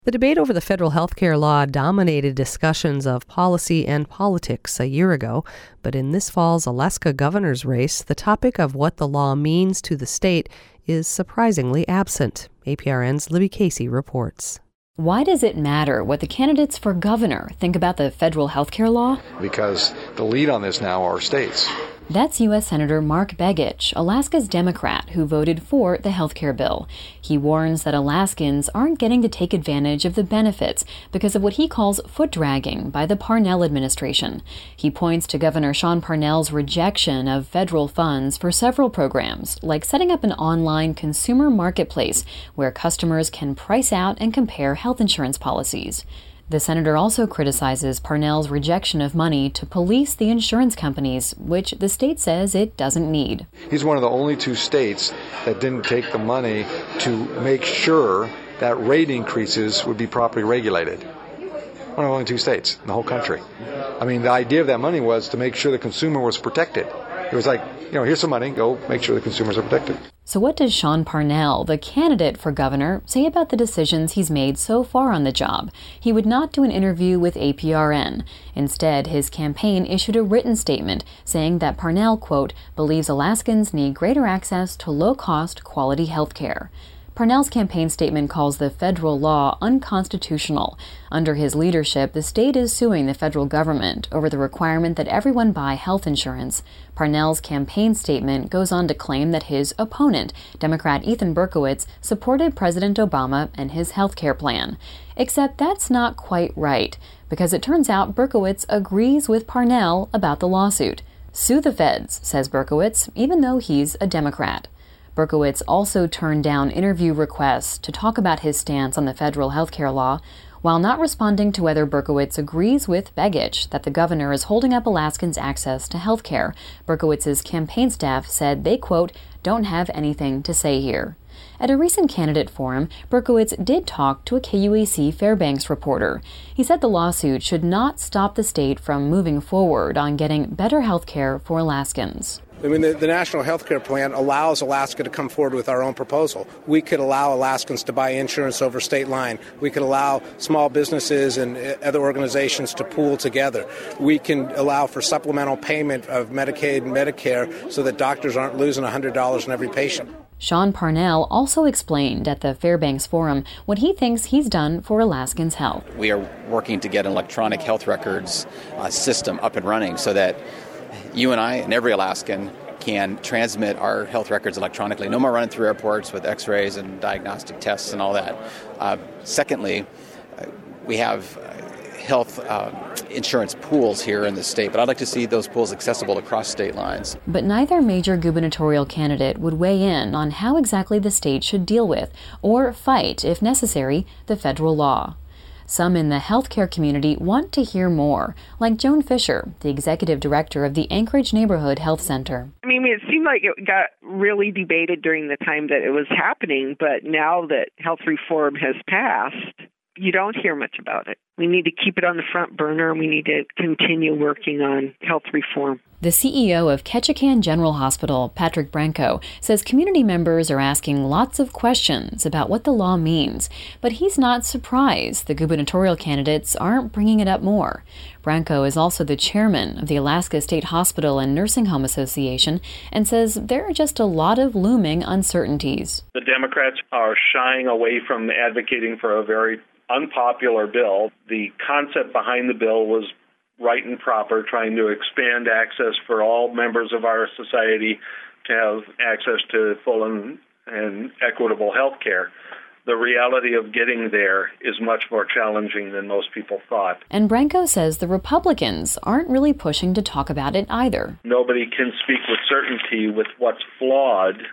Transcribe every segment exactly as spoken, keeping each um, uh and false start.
The debate over the federal health care law dominated discussions of policy and politics a year ago, but in this fall's Alaska governor's race, the topic of what the law means to the state is surprisingly absent. A P R N's Libby Casey reports. Why does it matter what the candidates for governor think about the federal health care law? Because the lead on this now are states. That's U S Senator Mark Begich, Alaska's Democrat who voted for the health care bill. He warns that Alaskans aren't getting to take advantage of the benefits because of what he calls foot-dragging by the Parnell administration. He points to Governor Sean Parnell's rejection of federal funds for several programs, like setting up an online consumer marketplace where customers can price out and compare health insurance policies. The senator also criticizes Parnell's rejection of money to police the insurance companies, which the state says it doesn't need. He's one of the only two states that didn't take the money to make sure that rate increases would be properly regulated. One of the only two states in the whole country. I mean, the idea of that money was to make sure the consumer was protected. It was like, you know, here's some money, go make sure the consumers are protected. So what does Sean Parnell, the candidate for governor, say about the decisions he's made so far on the job? He would not do an interview with A P R N. Instead, his campaign issued a written statement saying that Parnell, quote, believes Alaskans need greater access to low-cost, quality health care. Parnell's campaign statement calls the federal law unconstitutional. Under his leadership, the state is suing the federal government over the requirement that everyone buy health insurance. Parnell's campaign statement goes on to claim that his opponent, Democrat Ethan Berkowitz, supported President Obama and his health care plan. Except that's not quite right, because it turns out Berkowitz agrees with Parnell about the lawsuit. Sue the feds, says Berkowitz, even though he's a Democrat. Berkowitz also turned down interview requests to talk about his stance on the federal health care law, while not responding to whether Berkowitz agrees with Begich that the governor is holding up Alaskans' access to health care. Berkowitz's campaign staff said they, quote, don't have anything to say here. At a recent candidate forum, Berkowitz did talk to a K U A C Fairbanks reporter. He said the lawsuit should not stop the state from moving forward on getting better health care for Alaskans. I mean, the, the National Health Care Plan allows Alaska to come forward with our own proposal. We could allow Alaskans to buy insurance over state line. We could allow small businesses and other organizations to pool together. We can allow for supplemental payment of Medicaid and Medicare so that doctors aren't losing one hundred dollars on every patient. Sean Parnell also explained at the Fairbanks Forum what he thinks he's done for Alaskans' health. We are working to get an electronic health records uh, system up and running so that you and I and every Alaskan can transmit our health records electronically. No more running through airports with x-rays and diagnostic tests and all that. Uh, secondly, uh, we have health uh, insurance pools here in the state, but I'd like to see those pools accessible across state lines. But neither major gubernatorial candidate would weigh in on how exactly the state should deal with, or fight, if necessary, the federal law. Some in the healthcare community want to hear more, like Joan Fisher, the executive director of the Anchorage Neighborhood Health Center. I mean, it seemed like it got really debated during the time that it was happening, but now that health reform has passed, you don't hear much about it. We need to keep it on the front burner, and we need to continue working on health reform. The C E O of Ketchikan General Hospital, Patrick Branco, says community members are asking lots of questions about what the law means, but he's not surprised the gubernatorial candidates aren't bringing it up more. Branco is also the chairman of the Alaska State Hospital and Nursing Home Association and says there are just a lot of looming uncertainties. The Democrats are shying away from advocating for a very unpopular bill. The concept behind the bill was right and proper, trying to expand access for all members of our society to have access to full and, and equitable health care. The reality of getting there is much more challenging than most people thought. And Branco says the Republicans aren't really pushing to talk about it either. Nobody can speak with certainty with what's flawed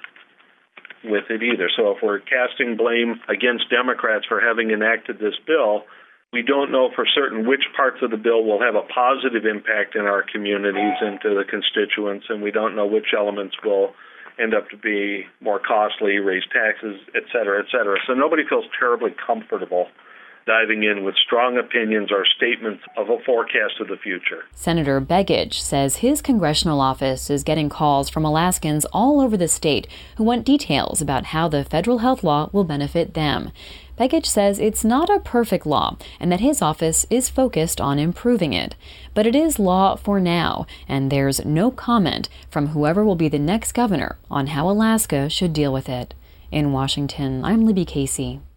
with it either. So if we're casting blame against Democrats for having enacted this bill, we don't know for certain which parts of the bill will have a positive impact in our communities and to the constituents, and we don't know which elements will end up to be more costly, raise taxes, et cetera, et cetera. So nobody feels terribly comfortable diving in with strong opinions or statements of a forecast of the future. Senator Begich says his congressional office is getting calls from Alaskans all over the state who want details about how the federal health law will benefit them. Begich says it's not a perfect law and that his office is focused on improving it. But it is law for now, and there's no comment from whoever will be the next governor on how Alaska should deal with it. In Washington, I'm Libby Casey.